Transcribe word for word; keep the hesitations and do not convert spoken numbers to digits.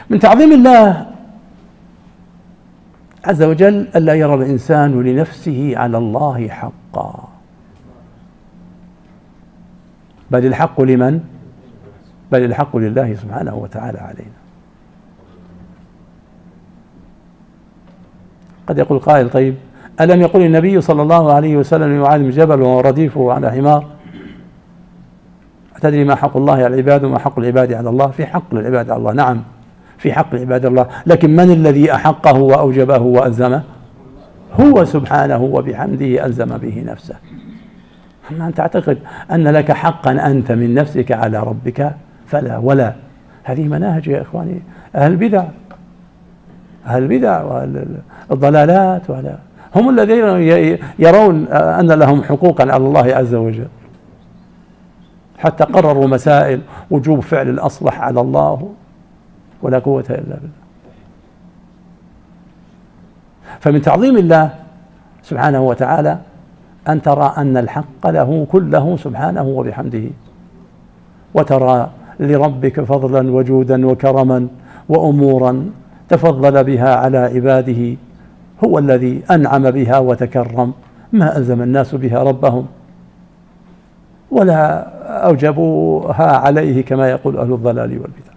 من تعظيم الله عز وجل ألا يرى الإنسان لنفسه على الله حقا، بل الحق لمن؟ بل الحق لله سبحانه وتعالى علينا. قد يقول قائل: طيب ألم يقل النبي صلى الله عليه وسلم لمعاذ بن جبل وهو رديفه على حمار: أتدري ما حق الله على العباد وما حق العباد على الله؟ في حق للعباد على الله، نعم في حق العباد الله، لكن من الذي أحقه وأوجبه وألزمه؟ هو سبحانه وبحمده ألزم به نفسه. أما أن تعتقد أن لك حقا أنت من نفسك على ربك فلا ولا. هذه مناهج يا إخواني أهل البدع، أهل البدع والضلالات، ولا هم الذين يرون أن لهم حقوقا على الله عز وجل، حتى قرروا مسائل وجوب فعل الأصلح على الله، ولا قوة إلا بالله. فمن تعظيم الله سبحانه وتعالى أن ترى أن الحق له كله سبحانه وبحمده، وترى لربك فضلا وجودا وكرما وأمورا تفضل بها على عباده، هو الذي أنعم بها وتكرم، ما ألزم الناس بها ربهم ولا أوجبوها عليه كما يقول أهل الضلال والبدع.